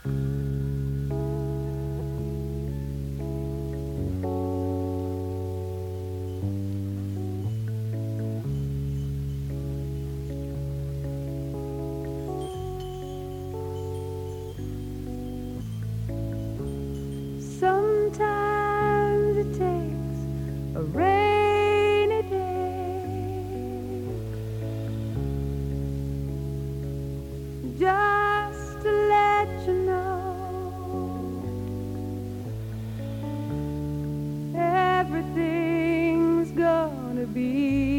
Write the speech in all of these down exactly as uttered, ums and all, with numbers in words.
Sometimes it takes a rainy day just to let you know everything's gonna be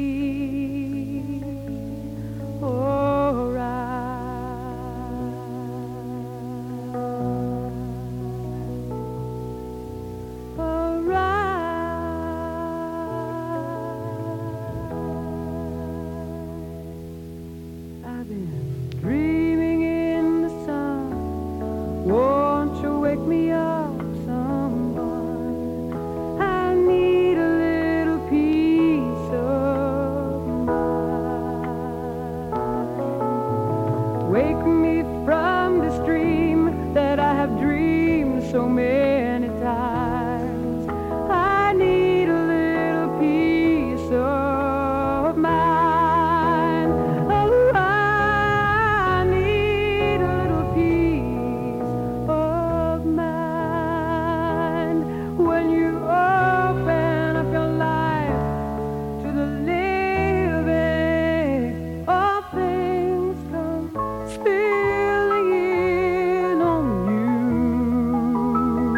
dreaming in the sun. Won't you wake me up, someone? I need a little peace of mind. Wake me from this dream that I have dreamed so many times. I need a little peace of mind. Spilling in on you.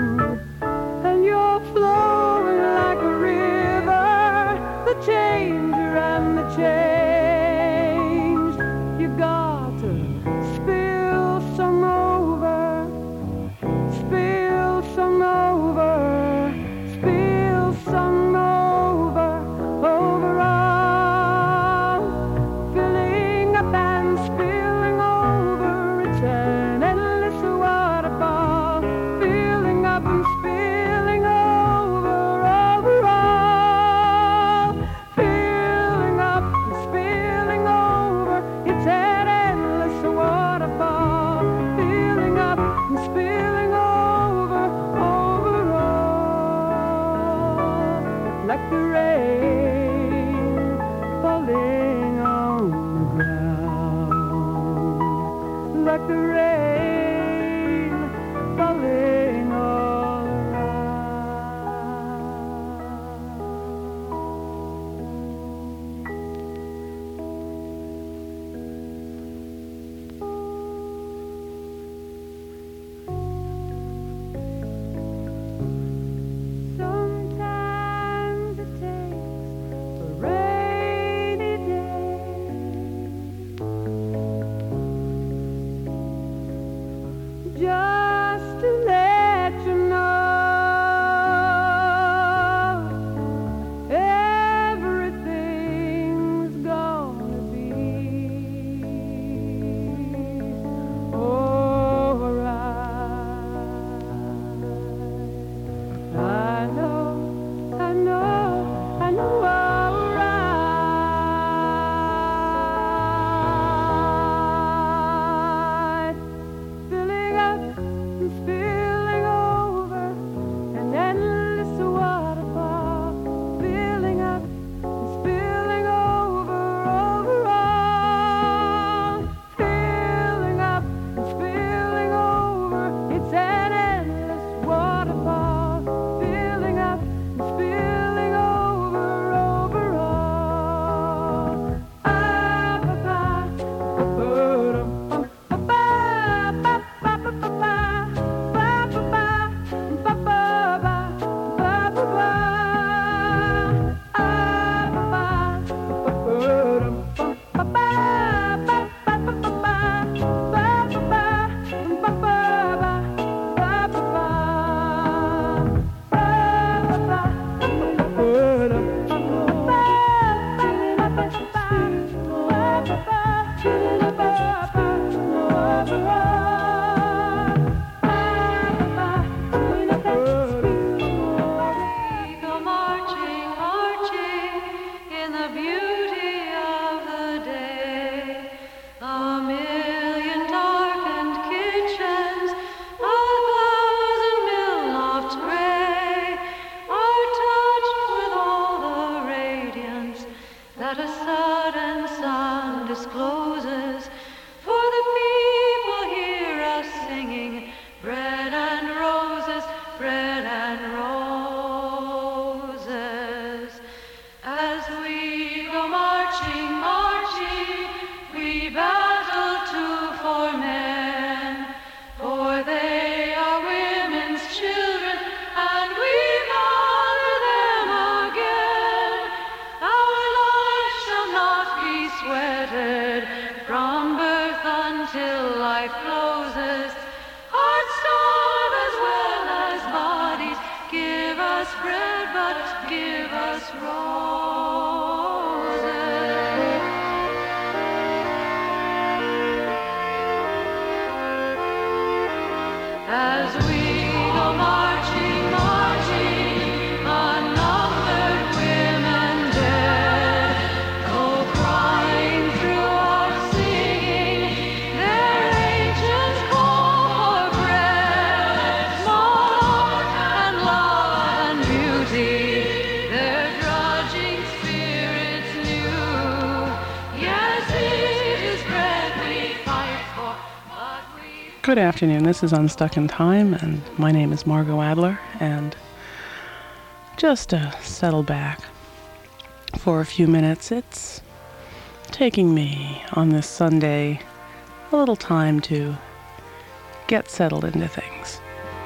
as we go marching, marching, unnumbered women dead go crying through our singing their ancient call for bread, small and love and beauty, their drudging spirits new. Yes, it is bread we fight for, but we... Good afternoon, this is Unstuck in Time, and my name is Margot Adler, and just to settle back for a few minutes, it's taking me on this Sunday a little time to get settled into things.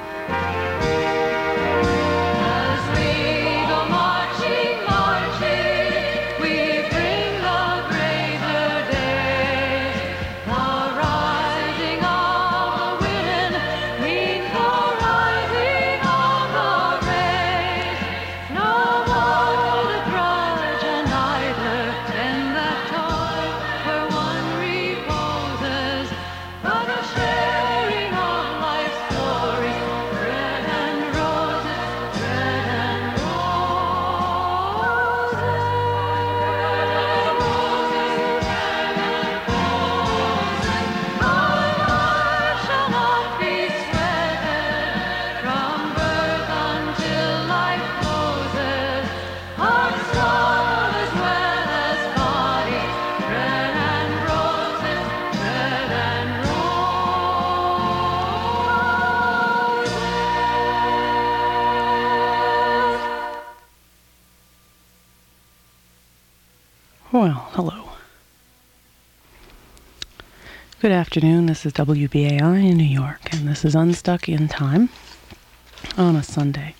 As we go marching, marching, we bring the greater day. The rising of the women means the rising of the race. No more to grudge and either tend that toil where one reposes, but a sharing of life's stories, bread and roses, bread and roses, bread and roses, bread and roses. My life shall not be sweated from birth until life closes. Heart, soul, as well as body, bread and roses, bread and roses. Well, hello. Good afternoon, this is W B A I in New York, and this is Unstuck in Time on a Sunday.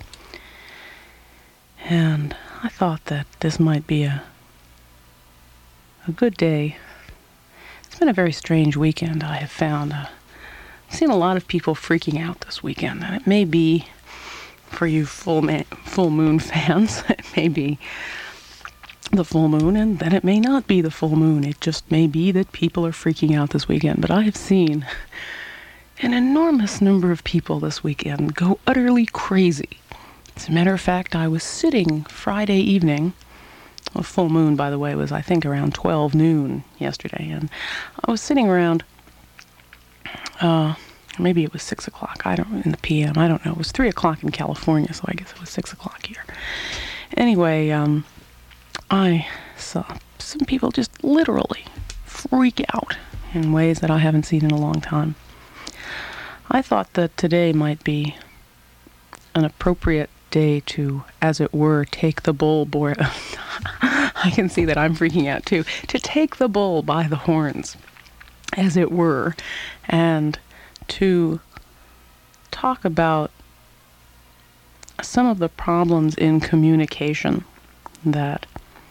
And I thought that this might be a a good day. It's been a very strange weekend, I have found. Uh, I've seen a lot of people freaking out this weekend, and it may be, for you full, ma- full moon fans, it may be the full moon, and then it may not be the full moon. It just may be that people are freaking out this weekend. But I have seen an enormous number of people this weekend go utterly crazy. As a matter of fact, I was sitting Friday evening. A full moon, by the way, was I think around twelve noon yesterday, and I was sitting around, uh, maybe it was six o'clock, I don't, in the P M, I don't know, it was three o'clock in California, so I guess it was six o'clock here. Anyway, um, I saw some people just literally freak out in ways that I haven't seen in a long time. I thought that today might be an appropriate day to, as it were, take the bull boy. I can see that I'm freaking out too. To take the bull by the horns, as it were, and to talk about some of the problems in communication that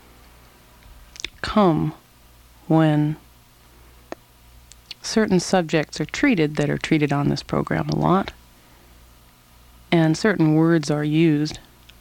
come when certain subjects are treated that are treated on this program a lot, and certain words are used,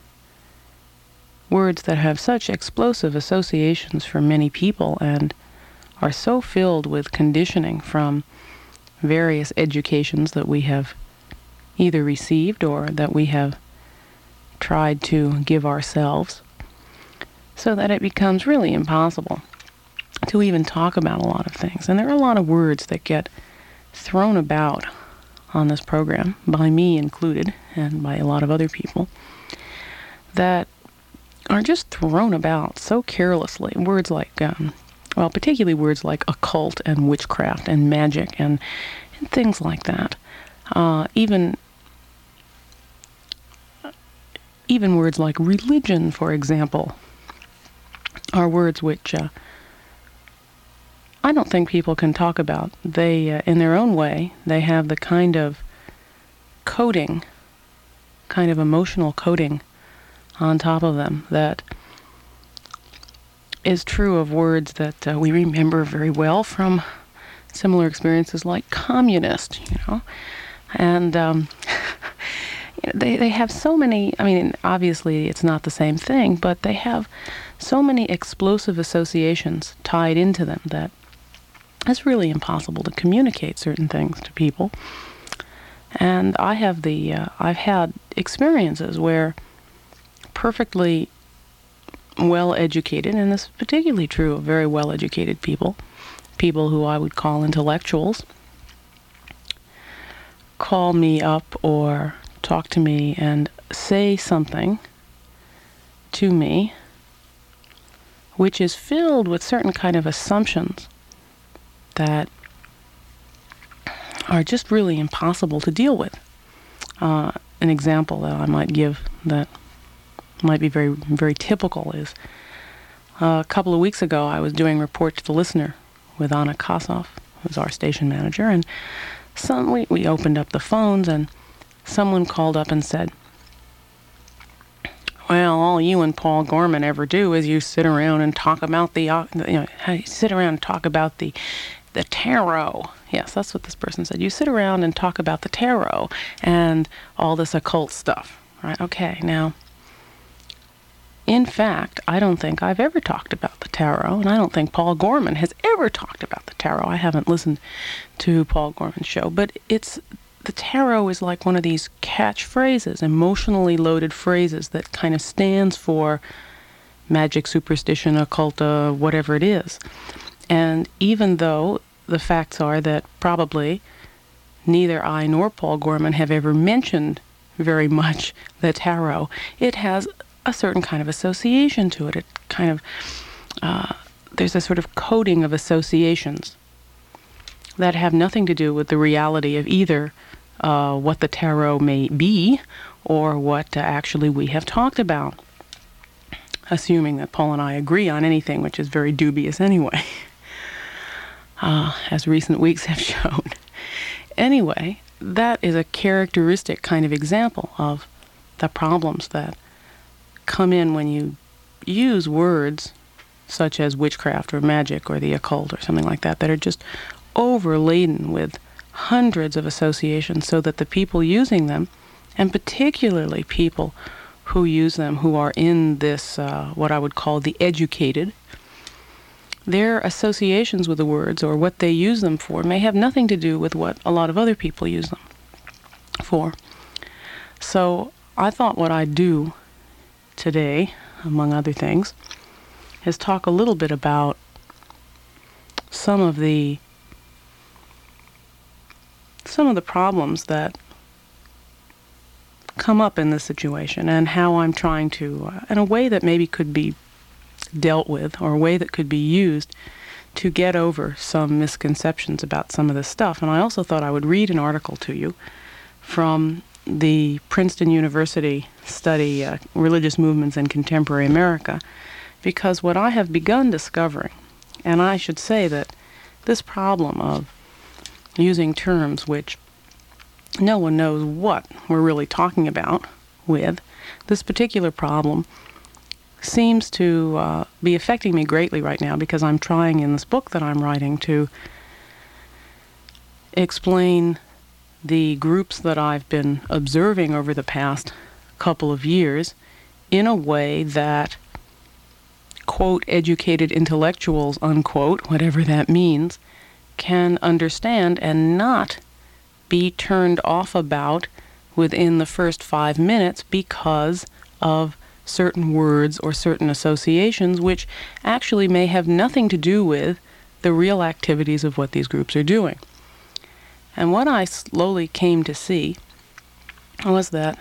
words that have such explosive associations for many people and are so filled with conditioning from various educations that we have either received or that we have tried to give ourselves, so that it becomes really impossible to even talk about a lot of things. And there are a lot of words that get thrown about on this program, by me included, and by a lot of other people, that are just thrown about so carelessly. Words like, um, well, particularly words like occult and witchcraft and magic and, and things like that. Uh, even even words like religion, for example, are words which uh, I don't think people can talk about. They, uh, in their own way, they have the kind of coding, kind of emotional coding on top of them that is true of words that uh, we remember very well from similar experiences like communist, you know. And um, you know, they, they have so many, I mean, obviously it's not the same thing, but they have so many explosive associations tied into them that it's really impossible to communicate certain things to people. And I have the, uh, I've had experiences where perfectly well-educated, and this is particularly true of very well-educated people, people who I would call intellectuals, call me up or talk to me and say something to me which is filled with certain kind of assumptions that are just really impossible to deal with. Uh, an example that I might give that might be very, very typical is uh, a couple of weeks ago I was doing Report to the Listener with Anna Kossoff, who's our station manager, and some, we, we opened up the phones and someone called up and said, well, all you and Paul Gorman ever do is you sit around and talk about the, uh, you know, you sit around and talk about the, the tarot. Yes, that's what this person said. You sit around and talk about the tarot and all this occult stuff, right? Okay, now, in fact, I don't think I've ever talked about the tarot, and I don't think Paul Gorman has ever talked about the tarot. I haven't listened to Paul Gorman's show, but it's the tarot is like one of these catchphrases, emotionally loaded phrases that kind of stands for magic, superstition, occult, uh, whatever it is. And even though the facts are that probably neither I nor Paul Gorman have ever mentioned very much the tarot, it has a certain kind of association to it. It kind of, uh, there's a sort of coding of associations that have nothing to do with the reality of either uh, what the tarot may be or what uh, actually we have talked about, assuming that Paul and I agree on anything, which is very dubious anyway, uh, as recent weeks have shown. Anyway, that is a characteristic kind of example of the problems that come in when you use words such as witchcraft or magic or the occult or something like that that are just overladen with hundreds of associations, so that the people using them, and particularly people who use them who are in this, uh, what I would call the educated, their associations with the words or what they use them for may have nothing to do with what a lot of other people use them for. So I thought what I'd do today, among other things, is talk a little bit about some of the some of the problems that come up in this situation and how I'm trying to, uh, in a way that maybe could be dealt with or a way that could be used to get over some misconceptions about some of this stuff. And I also thought I would read an article to you from the Princeton University study, uh, Religious Movements in Contemporary America, because what I have begun discovering, and I should say that this problem of using terms which no one knows what we're really talking about with, this particular problem seems to uh, be affecting me greatly right now, because I'm trying in this book that I'm writing to explain the groups that I've been observing over the past couple of years in a way that, quote, educated intellectuals, unquote, whatever that means, can understand and not be turned off about within the first five minutes because of certain words or certain associations which actually may have nothing to do with the real activities of what these groups are doing. And what I slowly came to see was that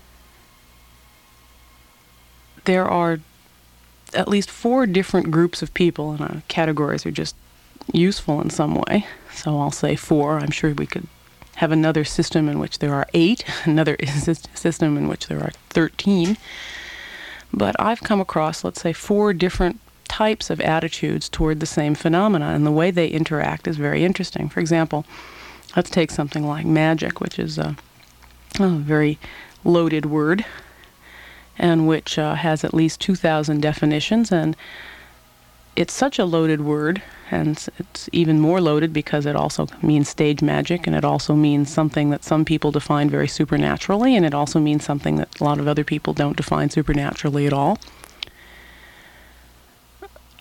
there are at least four different groups of people, and uh, categories are just useful in some way, so I'll say four. I'm sure we could have another system in which there are eight, another system in which there are thirteen. But I've come across, let's say, four different types of attitudes toward the same phenomena, and the way they interact is very interesting. For example, let's take something like magic, which is a, a very loaded word, and which uh, has at least two thousand definitions, and it's such a loaded word, and it's even more loaded because it also means stage magic, and it also means something that some people define very supernaturally, and it also means something that a lot of other people don't define supernaturally at all.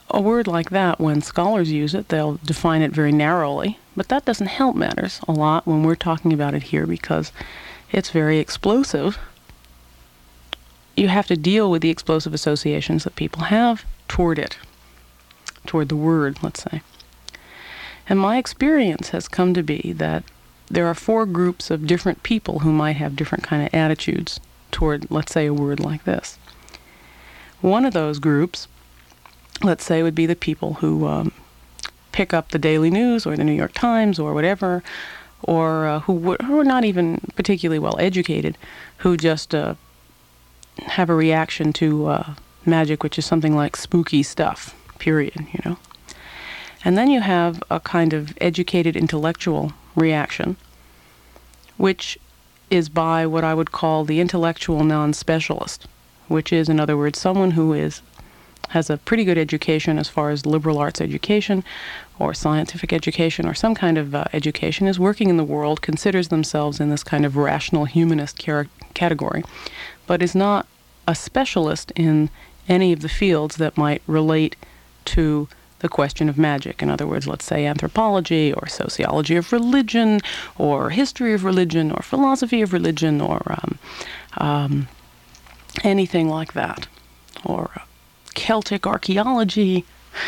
a word like that, when scholars use it, they'll define it very narrowly, but that doesn't help matters a lot when we're talking about it here because it's very explosive. You have to deal with the explosive associations that people have toward it, toward the word, let's say. And my experience has come to be that there are four groups of different people who might have different kind of attitudes toward, let's say, a word like this. One of those groups, let's say, would be the people who um, pick up the Daily News or the New York Times or whatever, or uh, who, w- who are not even particularly well educated, who just uh, have a reaction to uh, magic, which is something like spooky stuff, period, you know. And then you have a kind of educated intellectual reaction, which is by what I would call the intellectual non-specialist, which is, in other words, someone who is has a pretty good education as far as liberal arts education or scientific education or some kind of uh, education, is working in the world, considers themselves in this kind of rational humanist car- category, but is not a specialist in any of the fields that might relate to the question of magic. In other words, let's say anthropology or sociology of religion or history of religion or philosophy of religion or um, um, anything like that, or uh, Celtic archaeology,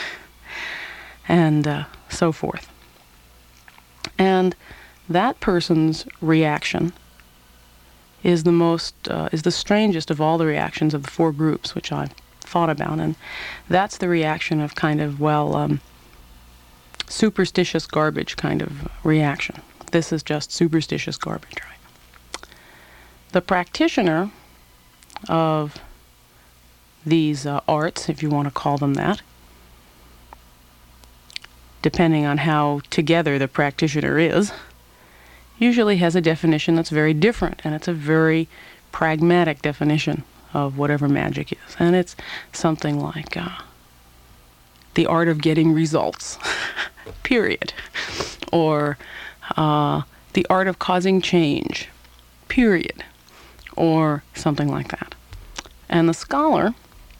and uh, so forth. And that person's reaction is the most, uh, is the strangest of all the reactions of the four groups which I've thought about, and that's the reaction of kind of, well, um, superstitious garbage kind of reaction. This is just superstitious garbage, right? The practitioner of these uh, arts, if you want to call them that, depending on how together the practitioner is, usually has a definition that's very different, and it's a very pragmatic definition of whatever magic is. And it's something like uh, the art of getting results, period. Or uh, the art of causing change, period. Or something like that. And the scholar,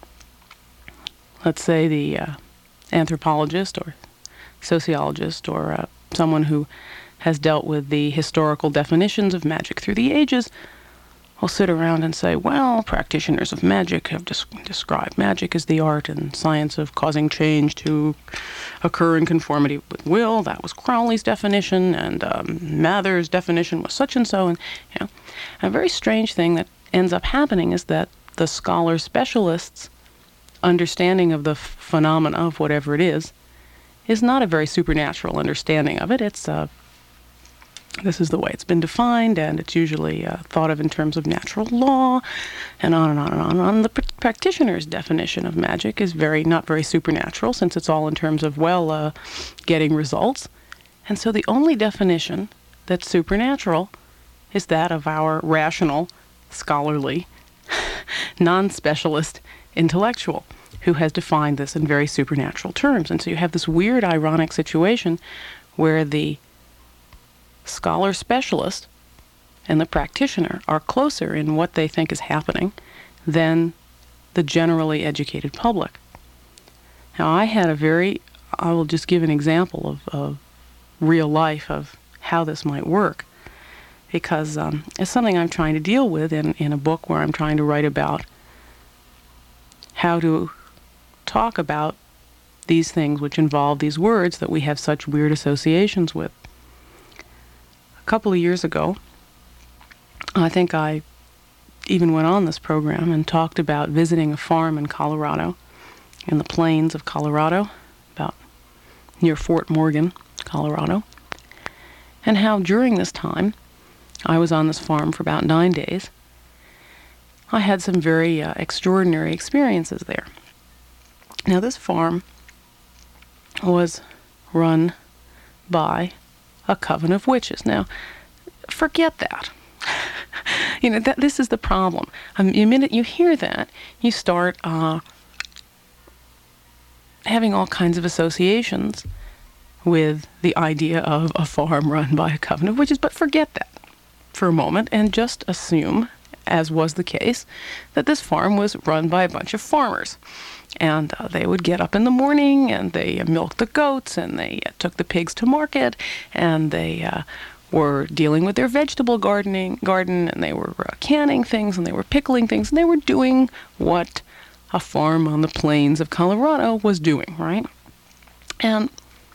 let's say the uh, anthropologist or sociologist or uh, someone who has dealt with the historical definitions of magic through the ages, will sit around and say, well, practitioners of magic have des- described magic as the art and science of causing change to occur in conformity with will. That was Crowley's definition, and um, Mather's definition was such and so. And you know, a very strange thing that ends up happening is that the scholar specialists' understanding of the f- phenomena of whatever it is is not a very supernatural understanding of it. It's uh, this is the way it's been defined, and it's usually uh, thought of in terms of natural law, and on and on and on and on. The pr- practitioner's definition of magic is very not very supernatural, since it's all in terms of, well, uh, getting results. And so the only definition that's supernatural is that of our rational, scholarly, non-specialist intellectual, who has defined this in very supernatural terms. And so you have this weird, ironic situation where the scholar specialist and the practitioner are closer in what they think is happening than the generally educated public. Now, I had a very, I will just give an example of, of real life of how this might work, because um, it's something I'm trying to deal with in, in a book where I'm trying to write about how to talk about these things which involve these words that we have such weird associations with. A couple of years ago, I think I even went on this program and talked about visiting a farm in Colorado, in the plains of Colorado, about near Fort Morgan, Colorado, and how during this time, I was on this farm for about nine days, I had some very uh, extraordinary experiences there. Now, this farm was run by a coven of witches. Now, forget that. you know, that this is the problem. Um, the minute you hear that, you start uh, having all kinds of associations with the idea of a farm run by a coven of witches. But forget that for a moment and just assume, as was the case, that this farm was run by a bunch of farmers. And uh, they would get up in the morning and they uh, milked the goats and they uh, took the pigs to market and they uh, were dealing with their vegetable gardening garden and they were uh, canning things and they were pickling things and they were doing what a farm on the plains of Colorado was doing, right? And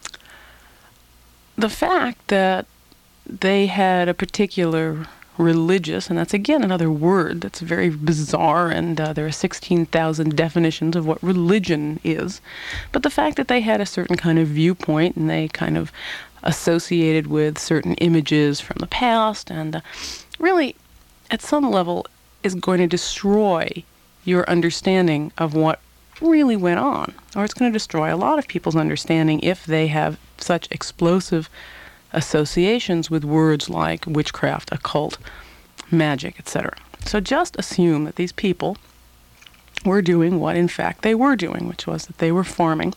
the fact that they had a particular religious, and that's again another word that's very bizarre, and uh, there are sixteen thousand definitions of what religion is, but the fact that they had a certain kind of viewpoint and they kind of associated with certain images from the past, and uh, really at some level is going to destroy your understanding of what really went on, or it's going to destroy a lot of people's understanding if they have such explosive associations with words like witchcraft, occult, magic, et cetera. So just assume that these people were doing what in fact they were doing, which was that they were farming,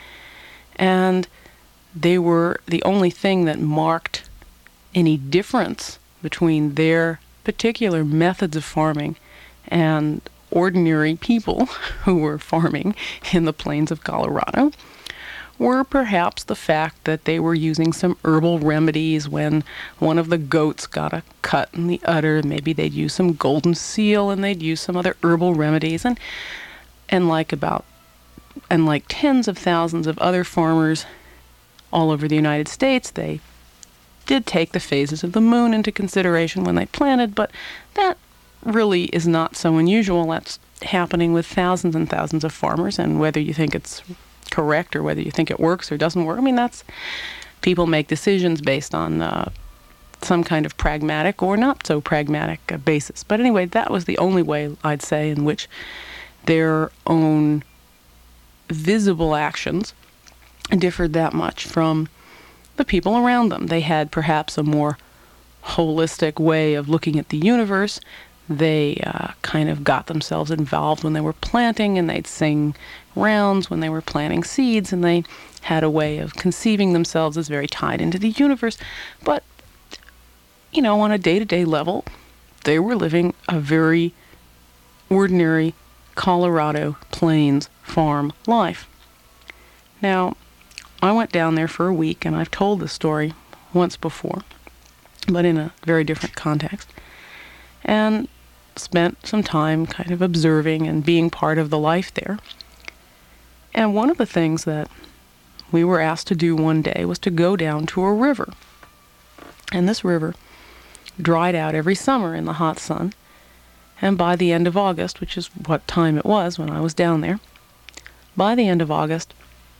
and they were the only thing that marked any difference between their particular methods of farming and ordinary people who were farming in the plains of Colorado were perhaps the fact that they were using some herbal remedies when one of the goats got a cut in the udder. Maybe they'd use some golden seal and they'd use some other herbal remedies. And and like about and like tens of thousands of other farmers all over the United States, they did take the phases of the moon into consideration when they planted, but that really is not so unusual. That's happening with thousands and thousands of farmers, and whether you think it's correct or whether you think it works or doesn't work, I mean, that's, people make decisions based on uh, some kind of pragmatic or not so pragmatic uh, basis. But anyway, that was the only way, I'd say, in which their own visible actions differed that much from the people around them. They had perhaps a more holistic way of looking at the universe. They uh, kind of got themselves involved when they were planting, and they'd sing rounds when they were planting seeds, and they had a way of conceiving themselves as very tied into the universe. But, you know, on a day-to-day level, they were living a very ordinary Colorado Plains farm life. Now, I went down there for a week, and I've told this story once before, but in a very different context, and spent some time kind of observing and being part of the life there. And one of the things that we were asked to do one day was to go down to a river. And this river dried out every summer in the hot sun, and by the end of August, which is what time it was when I was down there, by the end of August,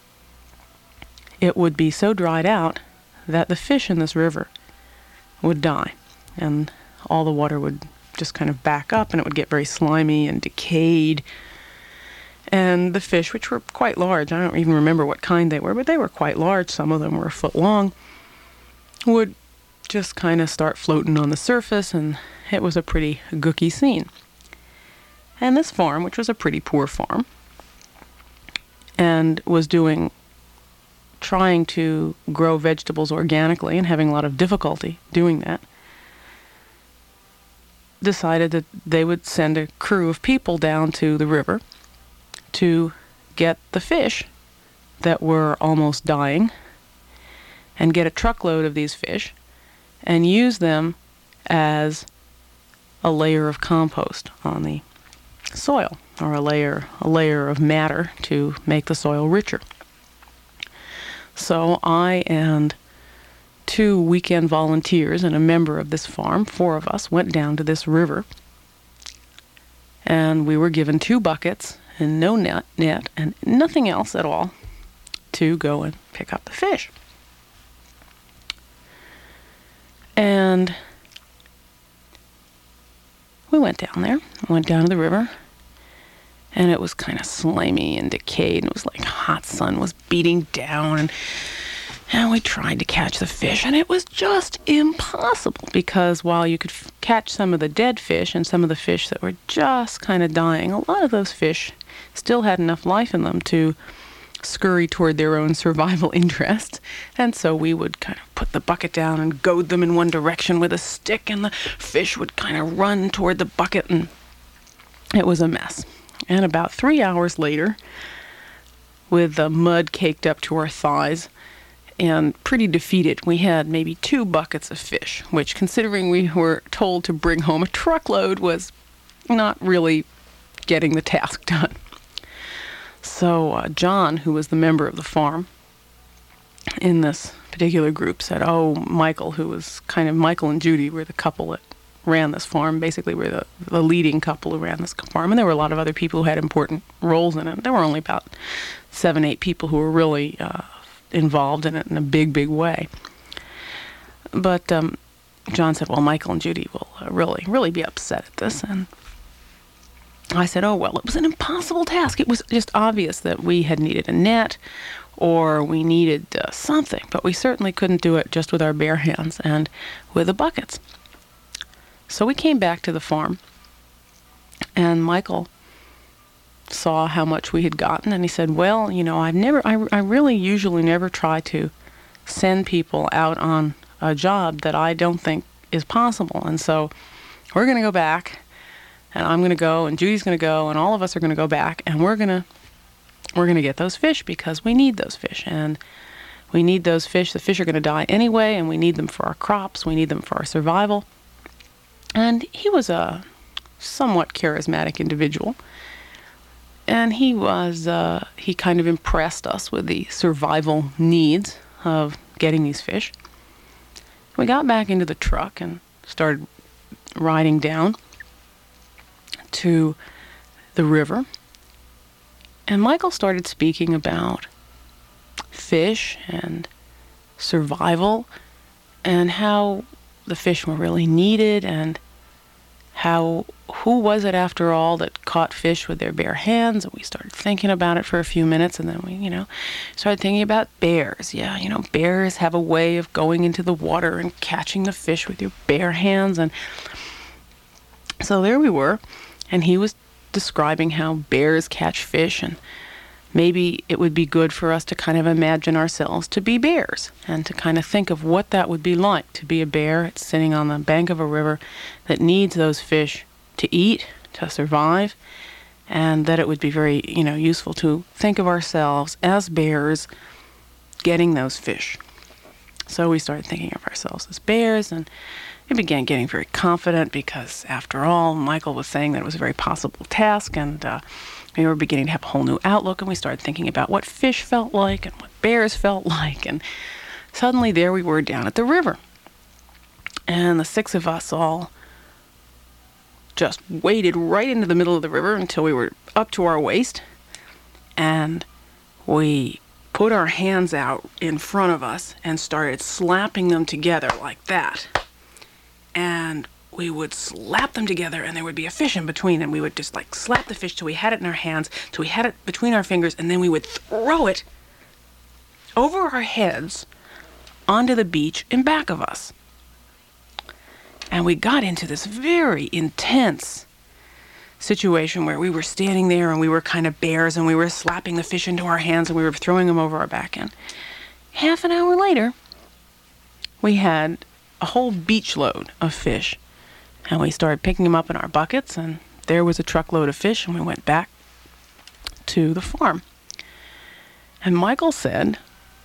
it would be so dried out that the fish in this river would die, and all the water would just kind of back up, and it would get very slimy and decayed. And the fish, which were quite large, I don't even remember what kind they were, but they were quite large, some of them were a foot long, would just kind of start floating on the surface, and it was a pretty gooky scene. And this farm, which was a pretty poor farm, and was doing, trying to grow vegetables organically and having a lot of difficulty doing that, decided that they would send a crew of people down to the river to get the fish that were almost dying and get a truckload of these fish and use them as a layer of compost on the soil, or a layer a layer of matter to make the soil richer. So I and two weekend volunteers and a member of this farm, four of us, went down to this river, and we were given two buckets and no net, net and nothing else at all to go and pick up the fish. And we went down there, went down to the river, and it was kind of slimy and decayed, and it was like hot sun was beating down, and And we tried to catch the fish, and it was just impossible, because while you could f- catch some of the dead fish and some of the fish that were just kind of dying, a lot of those fish still had enough life in them to scurry toward their own survival interests. And so we would kind of put the bucket down and goad them in one direction with a stick, and the fish would kind of run toward the bucket, and it was a mess. And about three hours later, with the mud caked up to our thighs and pretty defeated, we had maybe two buckets of fish, which, considering we were told to bring home a truckload, was not really getting the task done. So uh, John, who was the member of the farm in this particular group, said, oh, Michael, who was kind of, Michael and Judy were the couple that ran this farm, basically were the, the leading couple who ran this farm, and there were a lot of other people who had important roles in it. There were only about seven, eight people who were really uh, involved in it in a big, big way. But um, John said, well, Michael and Judy will uh, really, really be upset at this, and I said, oh, well, it was an impossible task. It was just obvious that we had needed a net or we needed uh, something, but we certainly couldn't do it just with our bare hands and with the buckets. So we came back to the farm, and Michael saw how much we had gotten, and he said, well, you know, I've never, I, I really usually never try to send people out on a job that I don't think is possible. And so we're going to go back, and I'm going to go, and Judy's going to go, and all of us are going to go back, and we're going to we're going to get those fish because we need those fish, and we need those fish. The fish are going to die anyway, and we need them for our crops. We need them for our survival. And he was a somewhat charismatic individual, and he was uh, he kind of impressed us with the survival needs of getting these fish. We got back into the truck and started riding down to the river, and Michael started speaking about fish and survival and how the fish were really needed, and how, who was it after all that caught fish with their bare hands? And we started thinking about it for a few minutes, and then we, you know, started thinking about bears. Yeah, you know, bears have a way of going into the water and catching the fish with your bare hands. And so there we were, and he was describing how bears catch fish, and maybe it would be good for us to kind of imagine ourselves to be bears and to kind of think of what that would be like to be a bear sitting on the bank of a river that needs those fish to eat, to survive, and that it would be very, you know, useful to think of ourselves as bears getting those fish. So we started thinking of ourselves as bears, and we began getting very confident because, after all, Michael was saying that it was a very possible task, and uh, we were beginning to have a whole new outlook, and we started thinking about what fish felt like and what bears felt like, and suddenly there we were down at the river. And the six of us all just waded right into the middle of the river until we were up to our waist, and we put our hands out in front of us and started slapping them together like that. And we would slap them together, and there would be a fish in between, and we would just like slap the fish till we had it in our hands, till we had it between our fingers, and then we would throw it over our heads onto the beach in back of us. And we got into this very intense situation where we were standing there, and we were kind of bears, and we were slapping the fish into our hands, and we were throwing them over our back. And half an hour later, we had a whole beach load of fish, and we started picking them up in our buckets, and there was a truckload of fish, and we went back to the farm. And Michael said,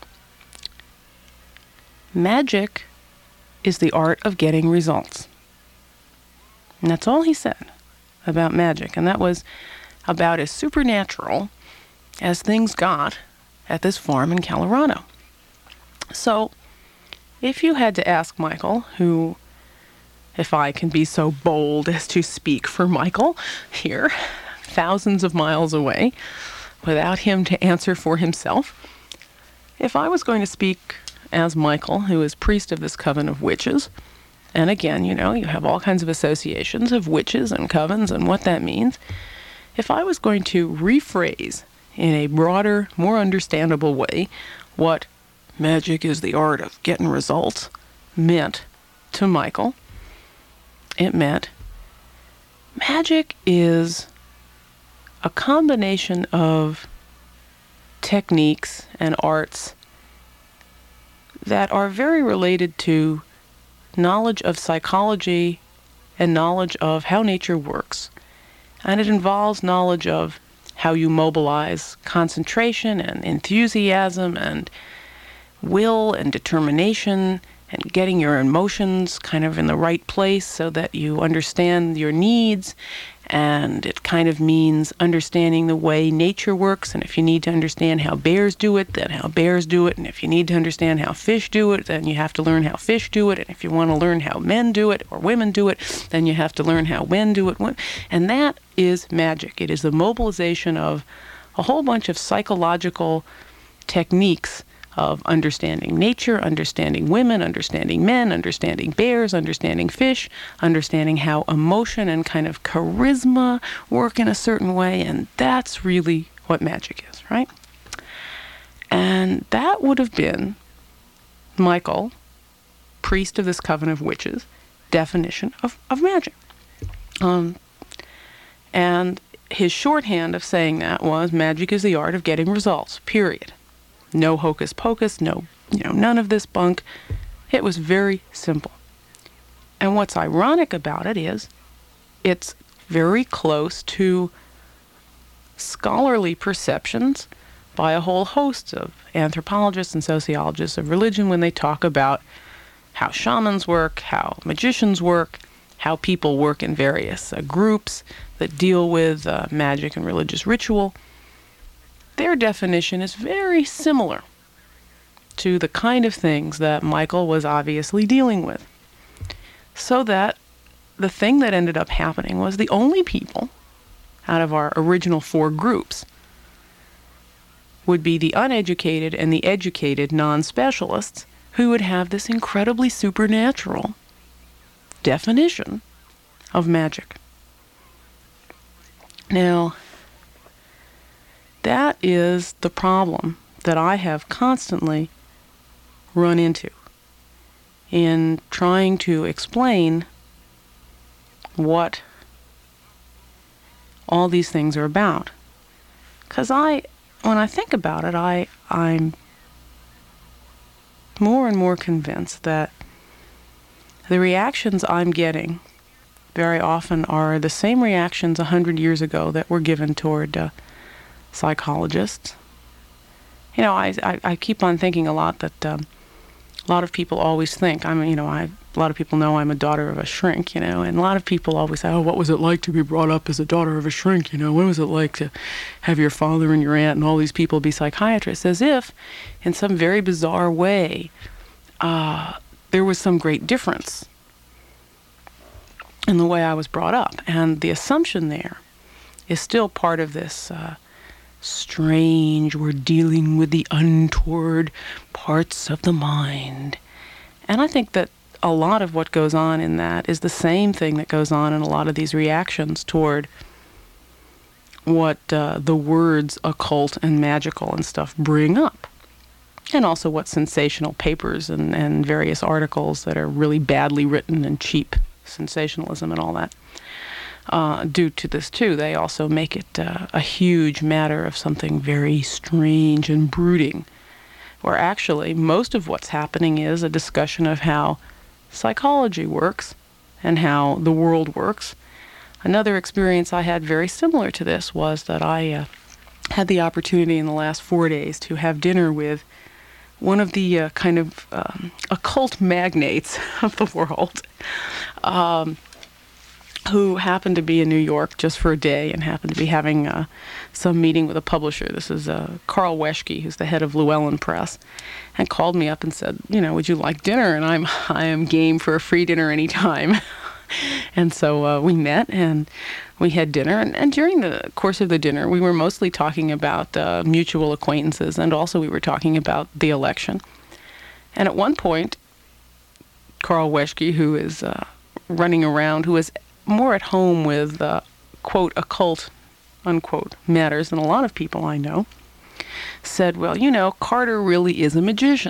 magic is the art of getting results. And that's all he said about magic, and that was about as supernatural as things got at this farm in Colorado. So if you had to ask Michael, who, if I can be so bold as to speak for Michael here, thousands of miles away, without him to answer for himself, if I was going to speak as Michael, who is priest of this coven of witches, and again, you know, you have all kinds of associations of witches and covens and what that means, if I was going to rephrase in a broader, more understandable way what magic is the art of getting results meant to Michael, it meant magic is a combination of techniques and arts that are very related to knowledge of psychology and knowledge of how nature works. And it involves knowledge of how you mobilize concentration and enthusiasm and will and determination and getting your emotions kind of in the right place so that you understand your needs. And it kind of means understanding the way nature works. And if you need to understand how bears do it, then how bears do it. And if you need to understand how fish do it, then you have to learn how fish do it. And if you want to learn how men do it or women do it, then you have to learn how men do it. And that is magic. It is the mobilization of a whole bunch of psychological techniques of understanding nature, understanding women, understanding men, understanding bears, understanding fish, understanding how emotion and kind of charisma work in a certain way, and that's really what magic is, right? And that would have been Michael, priest of this coven of witches, definition of, of magic. Um, and his shorthand of saying that was, magic is the art of getting results, period. No hocus pocus, no, you know, none of this bunk. It was very simple. And what's ironic about it is it's very close to scholarly perceptions by a whole host of anthropologists and sociologists of religion when they talk about how shamans work, how magicians work, how people work in various uh, groups that deal with uh, magic and religious ritual. Their definition is very similar to the kind of things that Michael was obviously dealing with. So that the thing that ended up happening was the only people out of our original four groups would be the uneducated and the educated non-specialists who would have this incredibly supernatural definition of magic. Now, that is the problem that I have constantly run into in trying to explain what all these things are about. Because I, when I think about it, I, I'm more and more convinced that the reactions I'm getting very often are the same reactions a hundred years ago that were given toward uh, psychologists. You know, I, I I keep on thinking a lot that um, a lot of people always think I'm, you know, I a lot of people know I'm a daughter of a shrink, you know, and a lot of people always say, oh, what was it like to be brought up as a daughter of a shrink? You know, what was it like to have your father and your aunt and all these people be psychiatrists? As if, in some very bizarre way, uh, there was some great difference in the way I was brought up, and the assumption there is still part of this. Uh, Strange, we're dealing with the untoward parts of the mind. And I think that a lot of what goes on in that is the same thing that goes on in a lot of these reactions toward what uh, the words occult and magical and stuff bring up. And also what sensational papers and, and various articles that are really badly written and cheap sensationalism and all that. Uh, due to this, too, they also make it uh, a huge matter of something very strange and brooding, where actually most of what's happening is a discussion of how psychology works and how the world works. Another experience I had very similar to this was that I uh, had the opportunity in the last four days to have dinner with one of the uh, kind of um, occult magnates of the world. Um, who happened to be in New York just for a day and happened to be having uh, some meeting with a publisher. This is uh, Carl Weschke, who's the head of Llewellyn Press, and called me up and said, you know, would you like dinner? And I'm I am game for a free dinner anytime. And so uh, we met and we had dinner. And, and during the course of the dinner, we were mostly talking about uh, mutual acquaintances, and also we were talking about the election. And at one point, Carl Weschke, who is uh, running around, who is more at home with, uh, quote, occult, unquote, matters than a lot of people I know, said, well, you know, Carter really is a magician.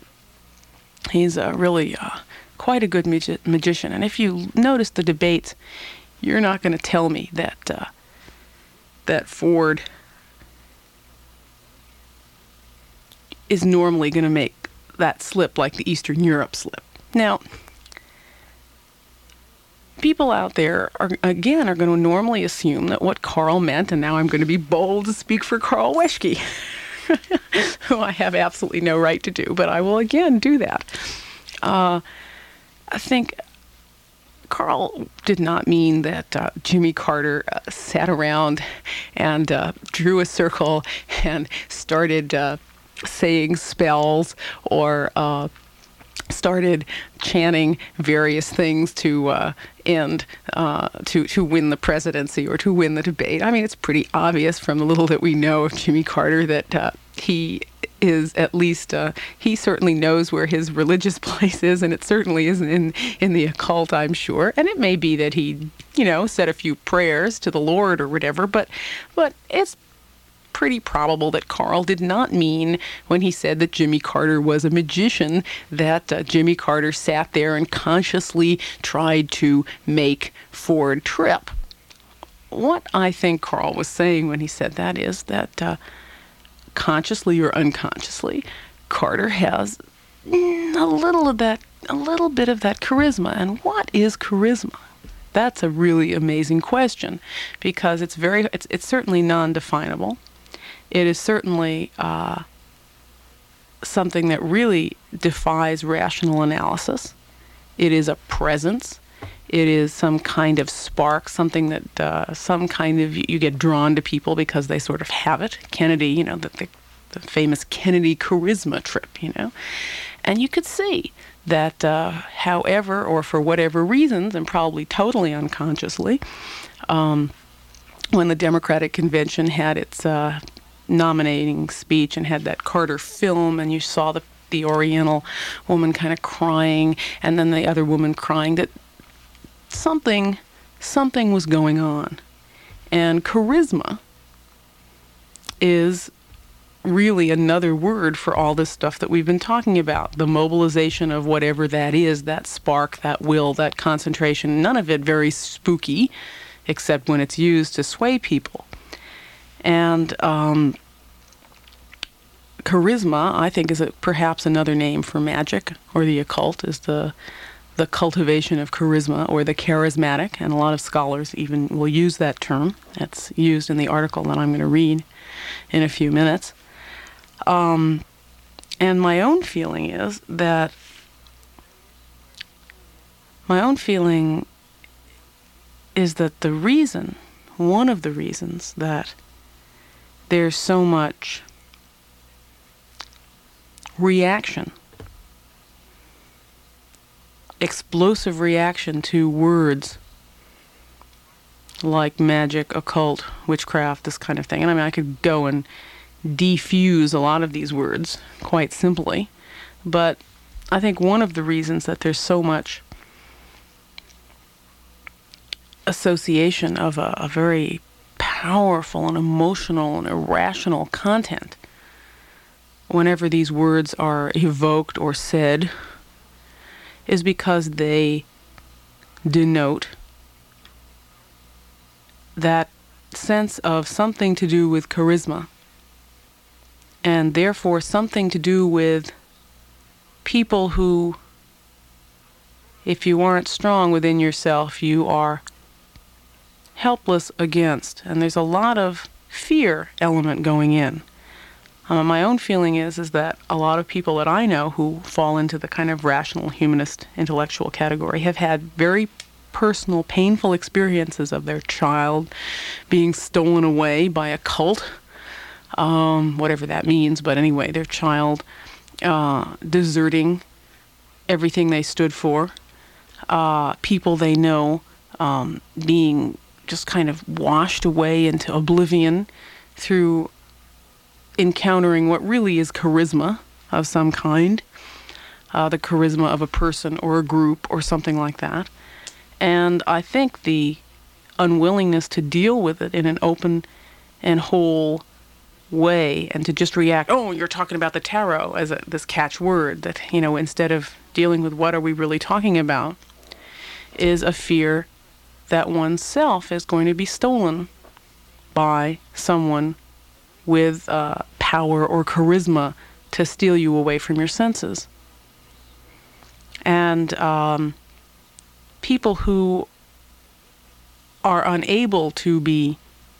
He's uh, really uh, quite a good magi- magician. And if you notice the debates, you're not going to tell me that uh, that Ford is normally going to make that slip like the Eastern Europe slip. Now, people out there are, again, are going to normally assume that what Carl meant, and now I'm going to be bold to speak for Carl Weschke, who I have absolutely no right to do, but I will again do that. Uh, I think Carl did not mean that uh, Jimmy Carter uh, sat around and uh, drew a circle and started uh, saying spells or uh, started chanting various things to uh, end, uh, to, to win the presidency or to win the debate. I mean, it's pretty obvious from the little that we know of Jimmy Carter that uh, he is at least, uh, he certainly knows where his religious place is, and it certainly isn't in, in the occult, I'm sure. And it may be that he, you know, said a few prayers to the Lord or whatever, but, but it's pretty probable that Carl did not mean when he said that Jimmy Carter was a magician, that uh, Jimmy Carter sat there and consciously tried to make Ford trip. What I think Carl was saying when he said that is that uh, consciously or unconsciously, Carter has a little of that, a little bit of that charisma. And what is charisma? That's a really amazing question, because it's very, it's, it's certainly non-definable. It is certainly uh, something that really defies rational analysis. It is a presence. It is some kind of spark, something that, uh, some kind of, you get drawn to people because they sort of have it. Kennedy, you know, the, the, the famous Kennedy charisma trip, you know. And you could see that, uh, however, or for whatever reasons, and probably totally unconsciously, um, when the Democratic Convention had its uh, nominating speech and had that Carter film, and you saw the, the Oriental woman kind of crying, and then the other woman crying, that something, something was going on. And charisma is really another word for all this stuff that we've been talking about. The mobilization of whatever that is, that spark, that will, that concentration, none of it very spooky, except when it's used to sway people. And um, charisma, I think, is a, perhaps another name for magic or the occult, is the the cultivation of charisma or the charismatic, and a lot of scholars even will use that term. That's used in the article that I'm going to read in a few minutes. Um, and my own feeling is that my own feeling is that the reason, one of the reasons that there's so much reaction, explosive reaction to words like magic, occult, witchcraft, this kind of thing. And I mean, I could go and defuse a lot of these words quite simply, but I think one of the reasons that there's so much association of a, a very powerful and emotional and irrational content whenever these words are evoked or said is because they denote that sense of something to do with charisma, and therefore something to do with people who, if you aren't strong within yourself, you are helpless against. And there's a lot of fear element going in. Um, my own feeling is is that a lot of people that I know who fall into the kind of rational humanist intellectual category have had very personal, painful experiences of their child being stolen away by a cult, um, whatever that means, but anyway, their child uh, deserting everything they stood for, uh, people they know um, being just kind of washed away into oblivion through encountering what really is charisma of some kind, uh, the charisma of a person or a group or something like that. And I think the unwillingness to deal with it in an open and whole way and to just react, oh, you're talking about the tarot as a, this catchword, that, you know, instead of dealing with what are we really talking about, is a fear that oneself is going to be stolen by someone with uh, power or charisma to steal you away from your senses. And um, people who are unable to be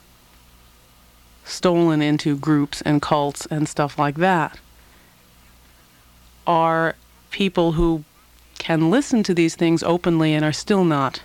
stolen into groups and cults and stuff like that are people who can listen to these things openly and are still not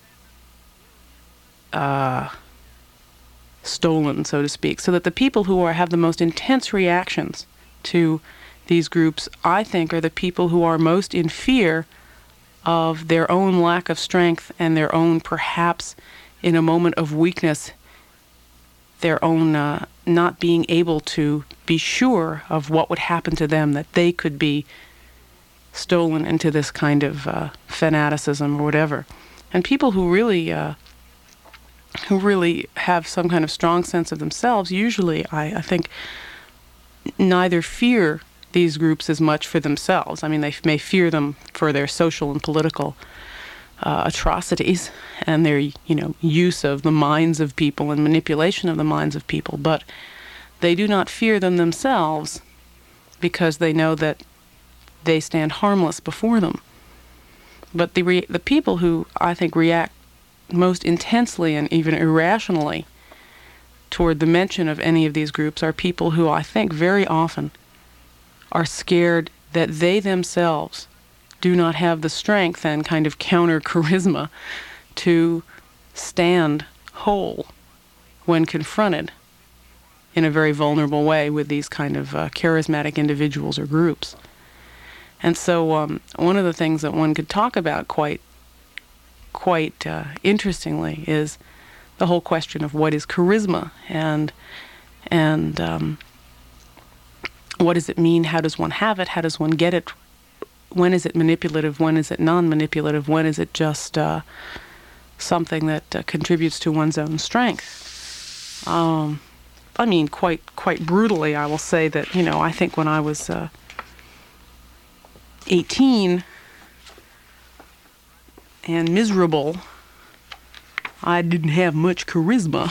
uh, stolen, so to speak. So that the people who are have the most intense reactions to these groups, I think, are the people who are most in fear of their own lack of strength and their own, perhaps, in a moment of weakness, their own uh, not being able to be sure of what would happen to them, that they could be stolen into this kind of uh, fanaticism or whatever. And people who really, uh, who really have some kind of strong sense of themselves, usually, I, I think, neither fear these groups as much for themselves. I mean, they f- may fear them for their social and political uh, atrocities and their, you know, use of the minds of people and manipulation of the minds of people, but they do not fear them themselves because they know that they stand harmless before them. But the re- the people who, I think, react most intensely and even irrationally toward the mention of any of these groups are people who, I think, very often are scared that they themselves do not have the strength and kind of counter charisma to stand whole when confronted in a very vulnerable way with these kind of uh, charismatic individuals or groups. And so um, one of the things that one could talk about quite quite uh, interestingly is the whole question of what is charisma, and and um, what does it mean? How does one have it? How does one get it? When is it manipulative? When is it non-manipulative? When is it just uh, something that uh, contributes to one's own strength? Um, I mean, quite quite brutally, I will say that, you know, I think when I was uh, eighteen and miserable, I didn't have much charisma.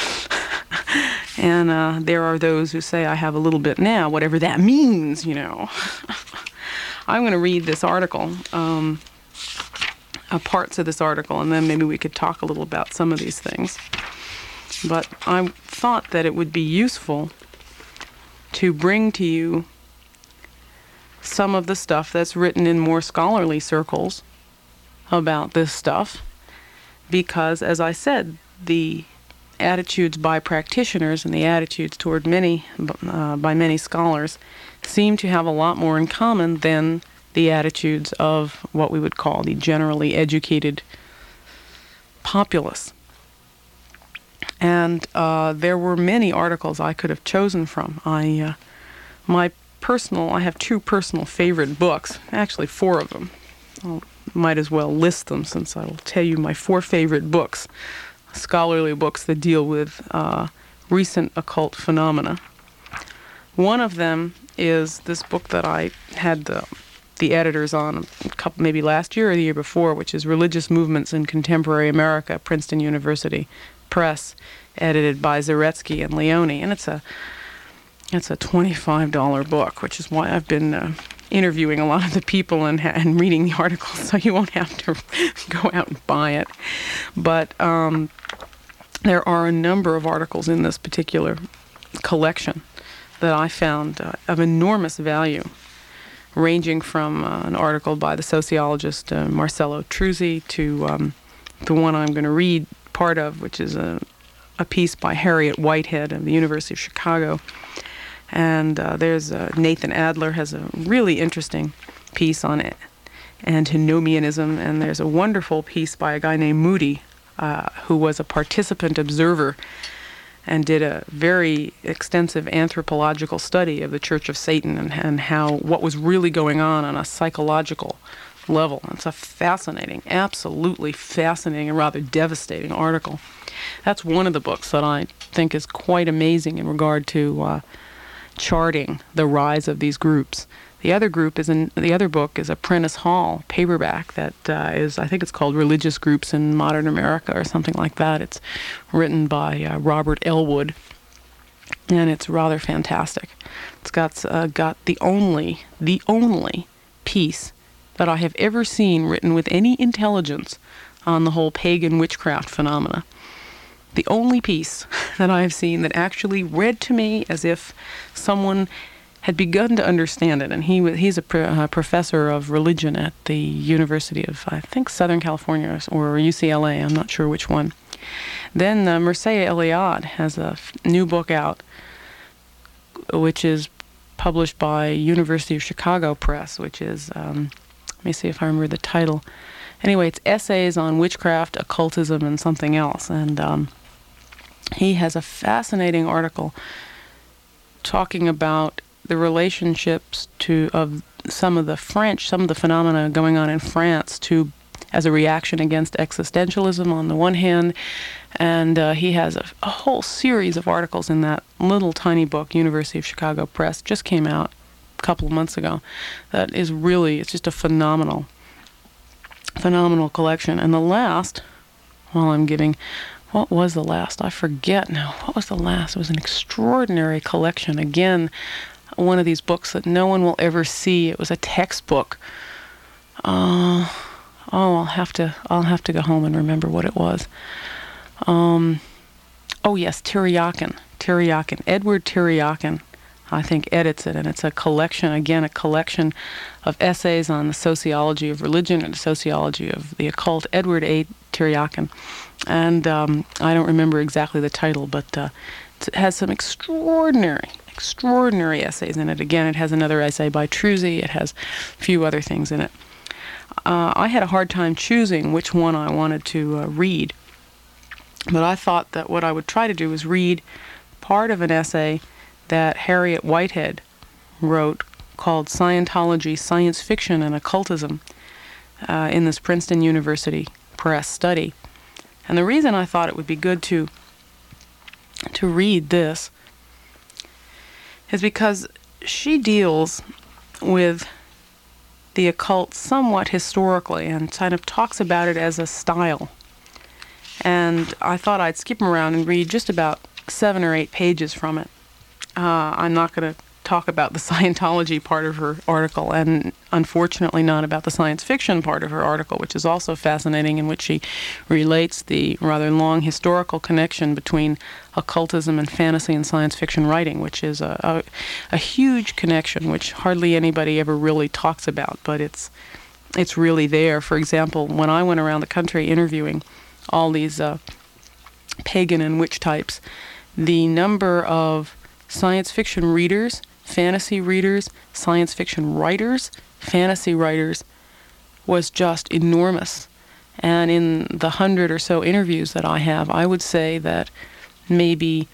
And uh, there are those who say I have a little bit now, whatever that means, you know. I'm going to read this article, um, uh, parts of this article, and then maybe we could talk a little about some of these things. But I thought that it would be useful to bring to you some of the stuff that's written in more scholarly circles about this stuff, because, as I said, the attitudes by practitioners and the attitudes toward many, uh, by many scholars, seem to have a lot more in common than the attitudes of what we would call the generally educated populace. And uh, there were many articles I could have chosen from. I, uh, my personal, I have two personal favorite books, actually four of them. I might as well list them, since I will tell you my four favorite books, scholarly books that deal with uh, recent occult phenomena. One of them is this book that I had the, the editors on a couple, maybe last year or the year before, which is Religious Movements in Contemporary America, Princeton University Press, edited by Zaretsky and Leone. And it's a it's a twenty-five dollars book, which is why I've been uh, interviewing a lot of the people and, and reading the articles, so you won't have to go out and buy it. But um, there are a number of articles in this particular collection that I found uh, of enormous value, ranging from uh, an article by the sociologist uh, Marcello Truzzi to um, the one I'm going to read part of, which is a, a piece by Harriet Whitehead of the University of Chicago. And uh, there's uh, Nathan Adler has a really interesting piece on it, antinomianism, and there's a wonderful piece by a guy named Moody, uh, who was a participant observer and did a very extensive anthropological study of the Church of Satan and, and how what was really going on on a psychological level. It's a fascinating, absolutely fascinating and rather devastating article. That's one of the books that I think is quite amazing in regard to uh, charting the rise of these groups. The other group is in the other book is a Prentice Hall paperback that uh, is, I think it's called Religious Groups in Modern America or something like that. It's written by uh, Robert Elwood, and it's rather fantastic. It's got uh, got the only the only piece that I have ever seen written with any intelligence on the whole pagan witchcraft phenomena. The only piece that I have seen that actually read to me as if someone had begun to understand it. And he was, he's a pro, uh, professor of religion at the University of, I think, Southern California or U C L A. I'm not sure which one. Then uh, Mircea Eliade has a f- new book out, which is published by University of Chicago Press, which is, um, let me see if I remember the title. Anyway, it's Essays on Witchcraft, Occultism, and Something Else. And um, he has a fascinating article talking about the relationships to of some of the French, some of the phenomena going on in France to as a reaction against existentialism on the one hand, and uh, he has a, a whole series of articles in that little tiny book, University of Chicago Press, just came out a couple of months ago, that is really, it's just a phenomenal, phenomenal collection. And the last, while I'm giving, what was the last? I forget now. What was the last? It was an extraordinary collection. Again, one of these books that no one will ever see. It was a textbook. Uh, oh, I'll have to. I'll have to go home and remember what it was. Um, oh yes, Tyryakin. Tyryakin. Edward Tyryakin, I think, edits it, and it's a collection. Again, a collection of essays on the sociology of religion and the sociology of the occult. Edward A. Tyryakin, and um, I don't remember exactly the title, but uh, it has some extraordinary. extraordinary essays in it. Again, it has another essay by Truzzi. It has a few other things in it. Uh, I had a hard time choosing which one I wanted to uh, read, but I thought that what I would try to do was read part of an essay that Harriet Whitehead wrote called Scientology, Science Fiction, and Occultism uh, in this Princeton University Press study. And the reason I thought it would be good to to read this is because she deals with the occult somewhat historically and kind of talks about it as a style. And I thought I'd skip around and read just about seven or eight pages from it. Uh, I'm not going to talk about the Scientology part of her article, and unfortunately not about the science fiction part of her article, which is also fascinating, in which she relates the rather long historical connection between occultism and fantasy and science fiction writing, which is a, a, a huge connection which hardly anybody ever really talks about, but it's it's really there. For example, when I went around the country interviewing all these uh, pagan and witch types, the number of science fiction readers, fantasy readers, science fiction writers, fantasy writers was just enormous. And in the hundred or so interviews that I have, I would say that maybe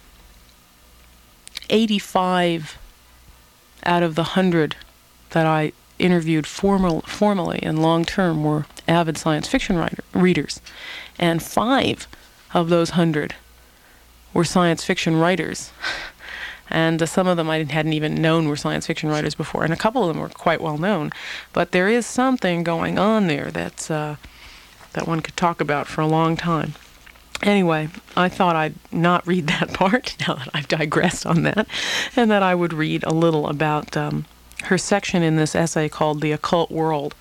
eighty-five out of the hundred that I interviewed formal, formally and long-term were avid science fiction writer, readers. And five of those hundred were science fiction writers. And uh, some of them I hadn't even known were science fiction writers before, and a couple of them were quite well known. But there is something going on there that's uh, that one could talk about for a long time. Anyway, I thought I'd not read that part, now that I've digressed on that, and that I would read a little about um, her section in this essay called The Occult World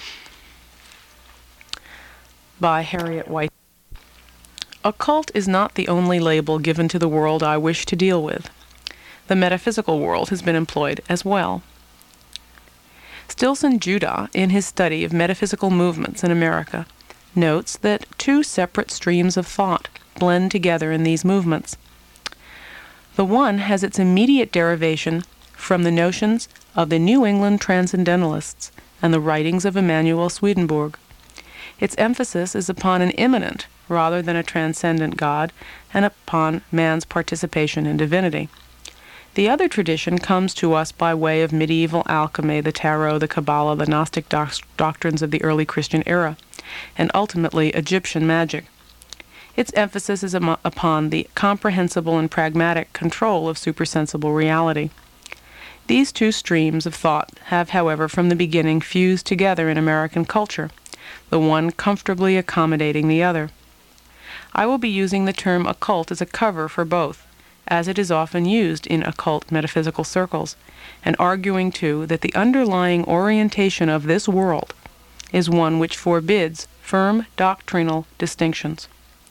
by Harriet White. Occult is not the only label given to the world I wish to deal with. The metaphysical world has been employed as well. Stilson Judah, in his study of metaphysical movements in America, notes that two separate streams of thought blend together in these movements. The one has its immediate derivation from the notions of the New England Transcendentalists and the writings of Emanuel Swedenborg. Its emphasis is upon an immanent rather than a transcendent God and upon man's participation in divinity. The other tradition comes to us by way of medieval alchemy, the tarot, the Kabbalah, the Gnostic doc- doctrines of the early Christian era, and ultimately Egyptian magic. Its emphasis is am- upon the comprehensible and pragmatic control of supersensible reality. These two streams of thought have, however, from the beginning fused together in American culture, the one comfortably accommodating the other. I will be using the term occult as a cover for both, as it is often used in occult metaphysical circles, and arguing too that the underlying orientation of this world is one which forbids firm doctrinal distinctions.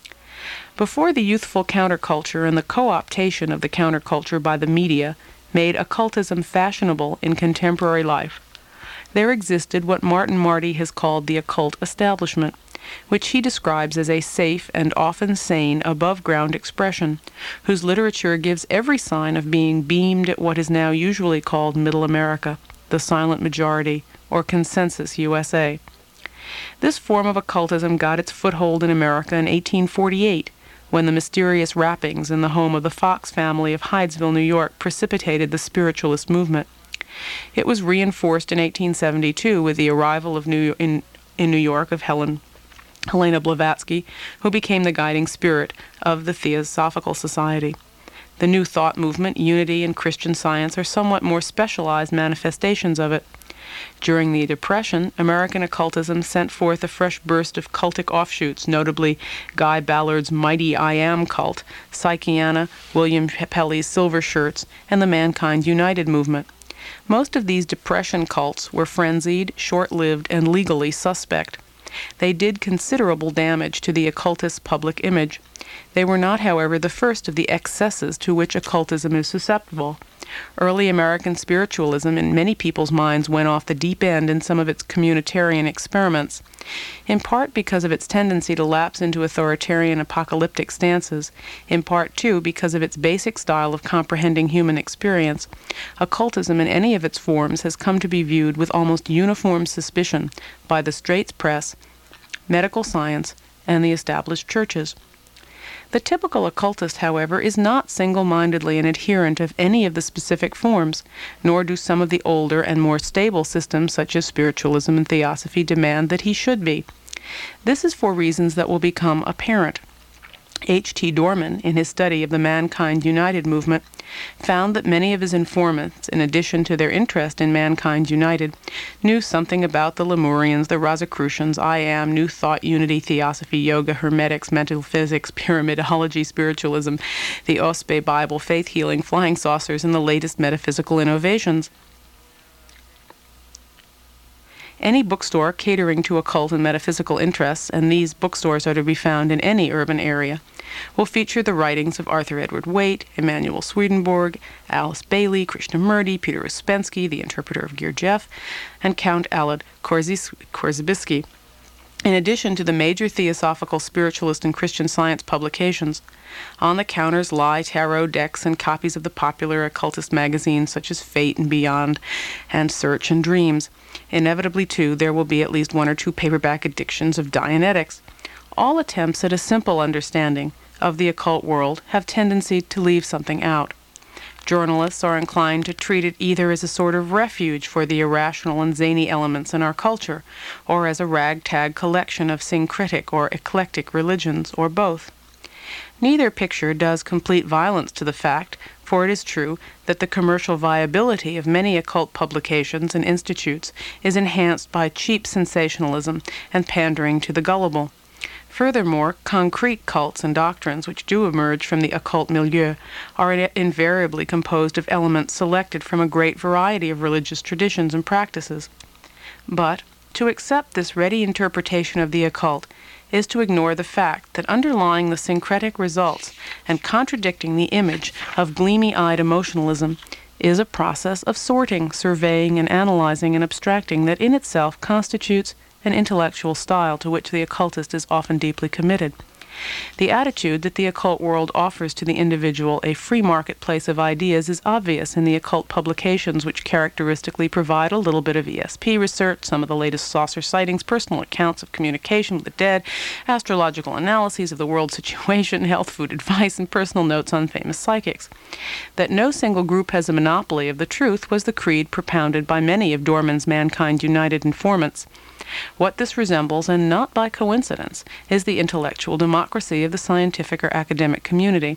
Before the youthful counterculture and the co-optation of the counterculture by the media made occultism fashionable in contemporary life, there existed what Martin Marty has called the occult establishment, which he describes as a safe and often sane above-ground expression, whose literature gives every sign of being beamed at what is now usually called Middle America, the silent majority, or consensus U S A. This form of occultism got its foothold in America in eighteen forty-eight, when the mysterious rappings in the home of the Fox family of Hydesville, New York, precipitated the spiritualist movement. It was reinforced in eighteen seventy-two with the arrival of New in, in New York of Helen Helena Blavatsky, who became the guiding spirit of the Theosophical Society. The New Thought movement, Unity, and Christian Science are somewhat more specialized manifestations of it. During the Depression, American occultism sent forth a fresh burst of cultic offshoots, notably Guy Ballard's Mighty I Am cult, Psychiana, William Pelly's Silver Shirts, and the Mankind United movement. Most of these Depression cults were frenzied, short-lived, and legally suspect. They did considerable damage to the occultist public image. They were not, however, the first of the excesses to which occultism is susceptible. Early American spiritualism in many people's minds went off the deep end in some of its communitarian experiments, in part because of its tendency to lapse into authoritarian apocalyptic stances, in part, too, because of its basic style of comprehending human experience. Occultism in any of its forms has come to be viewed with almost uniform suspicion by the Straits Press, medical science, and the established churches. The typical occultist, however, is not single-mindedly an adherent of any of the specific forms, nor do some of the older and more stable systems such as spiritualism and theosophy demand that he should be. This is for reasons that will become apparent. H T Dorman, in his study of the Mankind United movement, found that many of his informants, in addition to their interest in Mankind United, knew something about the Lemurians, the Rosicrucians, I Am, New Thought, Unity, Theosophy, Yoga, Hermetics, Metaphysics, Pyramidology, Spiritualism, the Osbe Bible, faith healing, flying saucers, and the latest metaphysical innovations. Any bookstore catering to occult and metaphysical interests, and these bookstores are to be found in any urban area, will feature the writings of Arthur Edward Waite, Emanuel Swedenborg, Alice Bailey, Krishnamurti, Peter Uspensky, the interpreter of Gurdjieff, and Count Aled Korzybski, in addition to the major theosophical, spiritualist, and Christian Science publications. On the counters lie tarot decks and copies of the popular occultist magazines such as Fate and Beyond and Search and Dreams. Inevitably, too, there will be at least one or two paperback editions of Dianetics. All attempts at a simple understanding of the occult world have tendency to leave something out. Journalists are inclined to treat it either as a sort of refuge for the irrational and zany elements in our culture, or as a ragtag collection of syncretic or eclectic religions, or both. Neither picture does complete violence to the fact, for it is true that the commercial viability of many occult publications and institutes is enhanced by cheap sensationalism and pandering to the gullible. Furthermore, concrete cults and doctrines which do emerge from the occult milieu are invariably composed of elements selected from a great variety of religious traditions and practices. But to accept this ready interpretation of the occult is to ignore the fact that underlying the syncretic results and contradicting the image of gleamy-eyed emotionalism is a process of sorting, surveying, and analyzing and abstracting that in itself constitutes an intellectual style to which the occultist is often deeply committed. The attitude that the occult world offers to the individual a free marketplace of ideas is obvious in the occult publications which characteristically provide a little bit of E S P research, some of the latest saucer sightings, personal accounts of communication with the dead, astrological analyses of the world situation, health food advice, and personal notes on famous psychics. That no single group has a monopoly of the truth was the creed propounded by many of Dorman's Mankind United informants. What this resembles, and not by coincidence, is the intellectual democracy of the scientific or academic community.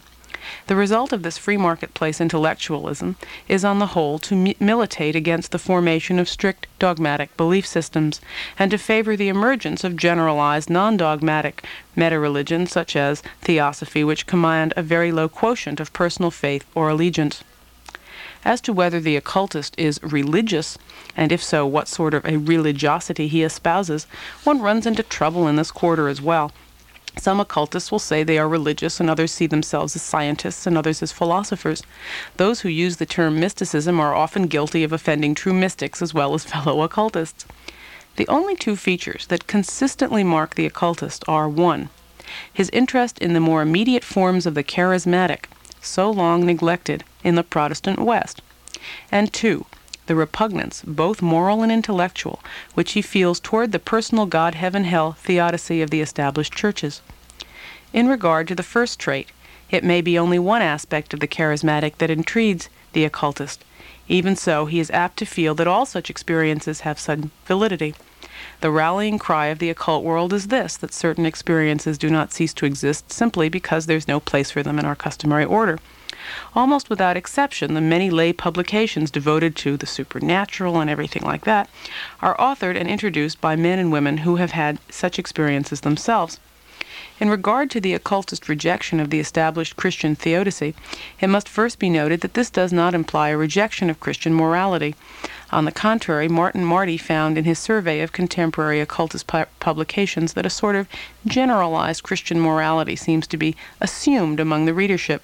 The result of this free marketplace intellectualism is on the whole to mi- militate against the formation of strict dogmatic belief systems and to favor the emergence of generalized non-dogmatic meta-religions such as theosophy, which command a very low quotient of personal faith or allegiance. As to whether the occultist is religious, and if so, what sort of a religiosity he espouses, one runs into trouble in this quarter as well. Some occultists will say they are religious, and others see themselves as scientists, and others as philosophers. Those who use the term mysticism are often guilty of offending true mystics as well as fellow occultists. The only two features that consistently mark the occultist are, one, his interest in the more immediate forms of the charismatic, so long neglected in the Protestant West, and two, the repugnance, both moral and intellectual, which he feels toward the personal God, heaven, hell theodicy of the established churches. In regard to the first trait, it may be only one aspect of the charismatic that intrigues the occultist. Even so, he is apt to feel that all such experiences have some validity. The rallying cry of the occult world is this, that certain experiences do not cease to exist simply because there's no place for them in our customary order. Almost without exception, the many lay publications devoted to the supernatural and everything like that are authored and introduced by men and women who have had such experiences themselves. In regard to the occultist rejection of the established Christian theodicy, it must first be noted that this does not imply a rejection of Christian morality. On the contrary, Martin Marty found in his survey of contemporary occultist pu- publications that a sort of generalized Christian morality seems to be assumed among the readership.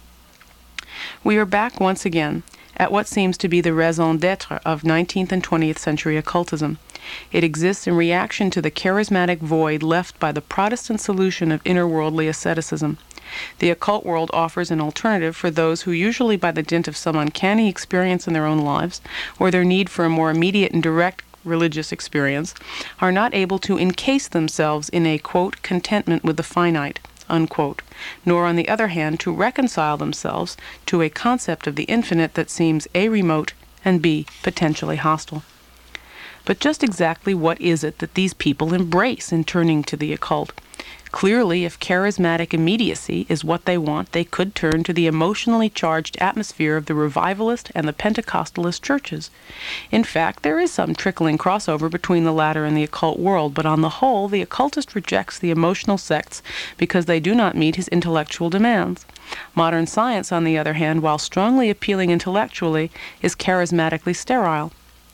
We are back once again at what seems to be the raison d'etre of nineteenth and twentieth century occultism. It exists in reaction to the charismatic void left by the Protestant solution of inner-worldly asceticism. The occult world offers an alternative for those who, usually by the dint of some uncanny experience in their own lives, or their need for a more immediate and direct religious experience, are not able to encase themselves in a, quote, contentment with the finite, unquote, nor, on the other hand, to reconcile themselves to a concept of the infinite that seems A, remote, and B, potentially hostile. But just exactly what is it that these people embrace in turning to the occult? Clearly, if charismatic immediacy is what they want, they could turn to the emotionally charged atmosphere of the revivalist and the Pentecostalist churches. In fact, there is some trickling crossover between the latter and the occult world, but on the whole, the occultist rejects the emotional sects because they do not meet his intellectual demands. Modern science, on the other hand, while strongly appealing intellectually, is charismatically sterile.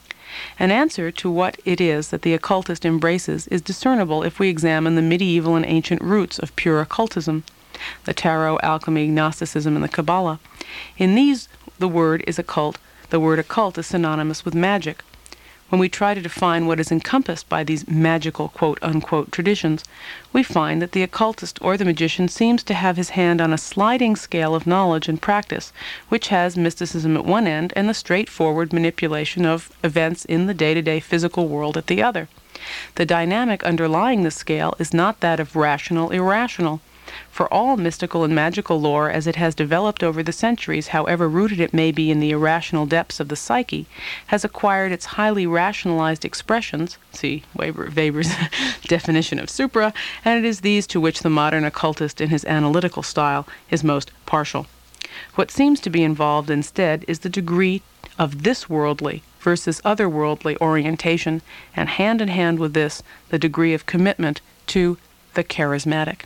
An answer to what it is that the occultist embraces is discernible if we examine the medieval and ancient roots of pure occultism, the tarot, alchemy, Gnosticism, and the Kabbalah. In these, the word is occult. The word occult is synonymous with magic. When we try to define what is encompassed by these magical quote-unquote traditions, we find that the occultist or the magician seems to have his hand on a sliding scale of knowledge and practice, which has mysticism at one end and the straightforward manipulation of events in the day-to-day physical world at the other. The dynamic underlying the scale is not that of rational-irrational. For all mystical and magical lore as it has developed over the centuries, however rooted it may be in the irrational depths of the psyche, has acquired its highly rationalized expressions, see Weber, Weber's definition of supra, and it is these to which the modern occultist in his analytical style is most partial. What seems to be involved instead is the degree of this worldly versus otherworldly orientation, and hand in hand with this, the degree of commitment to the charismatic.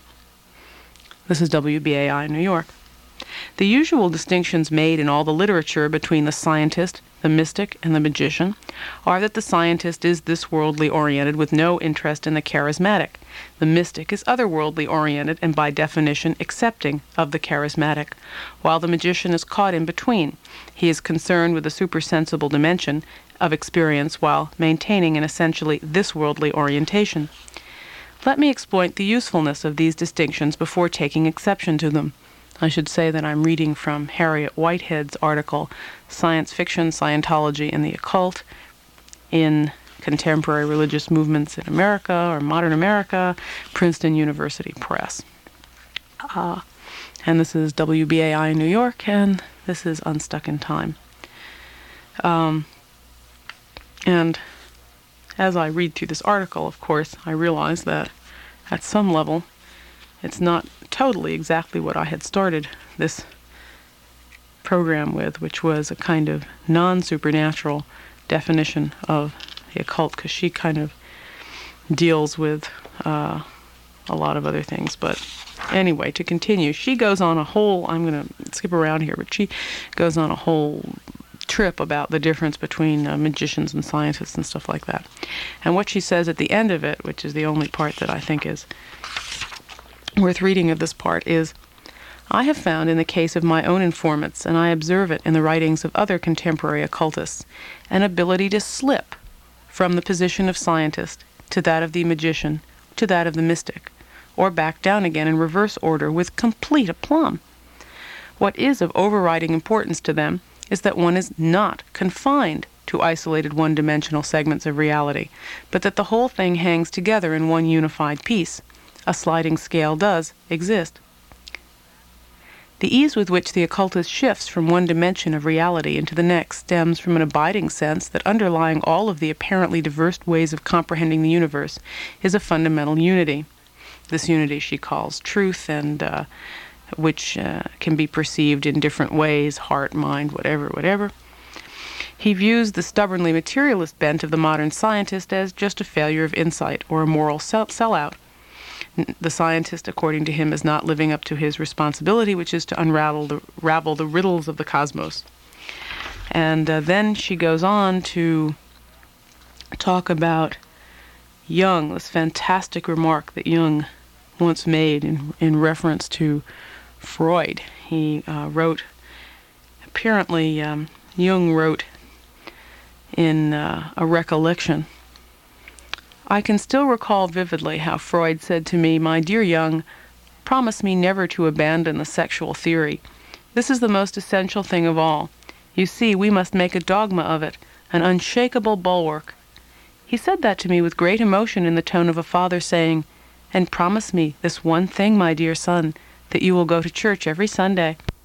This is W B A I New York. The usual distinctions made in all the literature between the scientist, the mystic, and the magician are that the scientist is this worldly oriented with no interest in the charismatic. The mystic is otherworldly oriented and by definition accepting of the charismatic, while the magician is caught in between. He is concerned with the supersensible dimension of experience while maintaining an essentially this worldly orientation. Let me exploit the usefulness of these distinctions before taking exception to them. I should say that I'm reading from Harriet Whitehead's article, Science Fiction, Scientology, and the Occult in Contemporary Religious Movements in America, or Modern America, Princeton University Press. Uh, and this is W B A I New York, and this is Unstuck in Time. Um, and as I read through this article, of course, I realize that at some level, it's not totally exactly what I had started this program with, which was a kind of non-supernatural definition of the occult, because she kind of deals with uh, a lot of other things. But anyway, to continue, she goes on a whole, I'm going to skip around here, but she goes on a whole trip about the difference between uh, magicians and scientists and stuff like that. And what she says at the end of it, which is the only part that I think is worth reading of this part, is, I have found in the case of my own informants, and I observe it in the writings of other contemporary occultists, an ability to slip from the position of scientist to that of the magician, to that of the mystic, or back down again in reverse order with complete aplomb. What is of overriding importance to them is that one is not confined to isolated one-dimensional segments of reality, but that the whole thing hangs together in one unified piece. A sliding scale does exist. The ease with which the occultist shifts from one dimension of reality into the next stems from an abiding sense that underlying all of the apparently diverse ways of comprehending the universe is a fundamental unity. This unity she calls truth, and uh, which uh, can be perceived in different ways, heart, mind, whatever, whatever. He views the stubbornly materialist bent of the modern scientist as just a failure of insight or a moral sell- sellout. The scientist, according to him, is not living up to his responsibility, which is to unravel the, ravel the riddles of the cosmos. And uh, then she goes on to talk about Jung, this fantastic remark that Jung once made in, in reference to Freud. He uh, wrote, apparently um, Jung wrote in uh, a recollection, I can still recall vividly how Freud said to me, "My dear Jung, promise me never to abandon the sexual theory. This is the most essential thing of all. You see, we must make a dogma of it, an unshakable bulwark." He said that to me with great emotion in the tone of a father saying, "And promise me this one thing, my dear son, that you will go to church every Sunday."